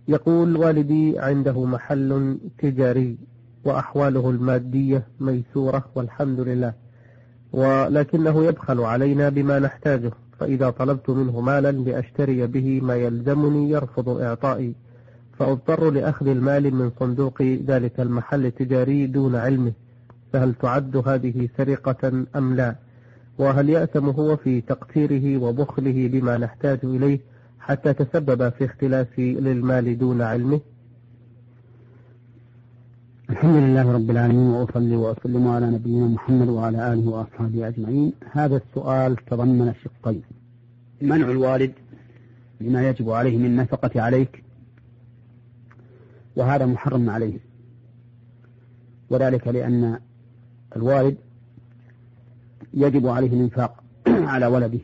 يقول: والدي عنده محل تجاري وأحواله المادية ميسورة والحمد لله، ولكنه يبخل علينا بما نحتاجه، فإذا طلبت منه مالا لأشتري به ما يلزمني يرفض إعطائي، فأضطر لأخذ المال من صندوق ذلك المحل التجاري دون علمه، فهل تعد هذه سرقة أم لا؟ وهل يأثم هو في تقتيره وبخله بما نحتاج إليه حتى تسبب في اختلاف للمال دون علمه؟ الحمد لله رب العالمين، وأصلي وأسلم على نبينا محمد وعلى آله وأصحابه أجمعين. هذا السؤال تضمن شقين: منع الوالد بما يجب عليه من نفقة عليك، وهذا محرم عليه، وذلك لأن الوالد يجب عليه الإنفاق على ولده،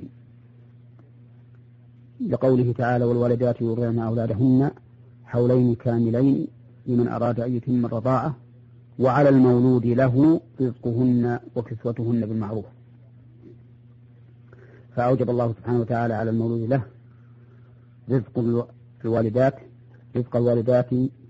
لقوله تعالى: والوالدات يرضعن أولادهن حولين كاملين لمن أراد أن يتم الرضاعة، وعلى المولود له رزقهن وكسوتهن بالمعروف. فأوجب الله سبحانه وتعالى على المولود له رزق الوالدات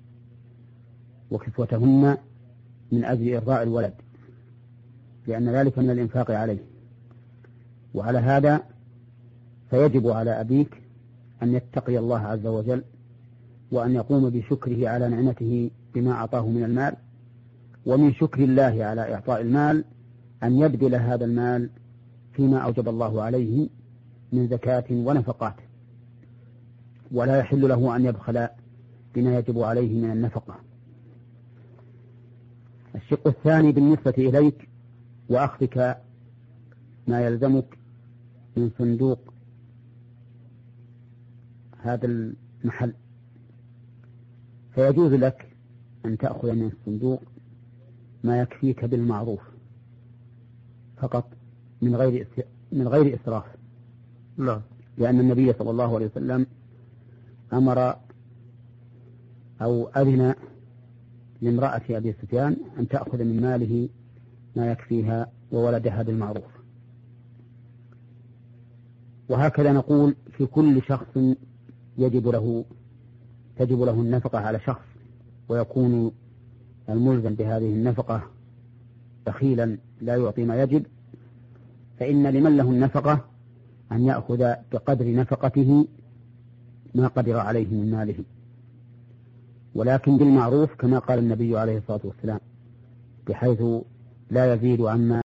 وكسوتهن من أجل إرضاء الولد، لأن ذلك من الإنفاق عليه. وعلى هذا فيجب على أبيك أن يتقي الله عز وجل، وأن يقوم بشكره على نعمته بما أعطاه من المال، ومن شكر الله على إعطاء المال أن يبذل هذا المال فيما أوجب الله عليه من زكاة ونفقات، ولا يحل له أن يبخل بما يجب عليه من النفقة. الشق الثاني بالنسبة إليك وأخذك ما يلزمك من صندوق هذا المحل، فيجوز لك أن تأخذ من الصندوق ما يكفيك بالمعروف فقط من غير إسراف. نعم. لأن النبي صلى الله عليه وسلم أمر أو أذن لامرأة أبي سفيان أن تأخذ من ماله ما يكفيها وولدها بالمعروف. وهكذا نقول في كل شخص تجب له النفقة على شخص، ويكون الملزم بهذه النفقة بخيلا لا يعطي ما يجب، فإن لمن له النفقة أن يأخذ بقدر نفقته ما قدر عليه من ماله، ولكن بالمعروف كما قال النبي عليه الصلاة والسلام، بحيث لا يزيد عما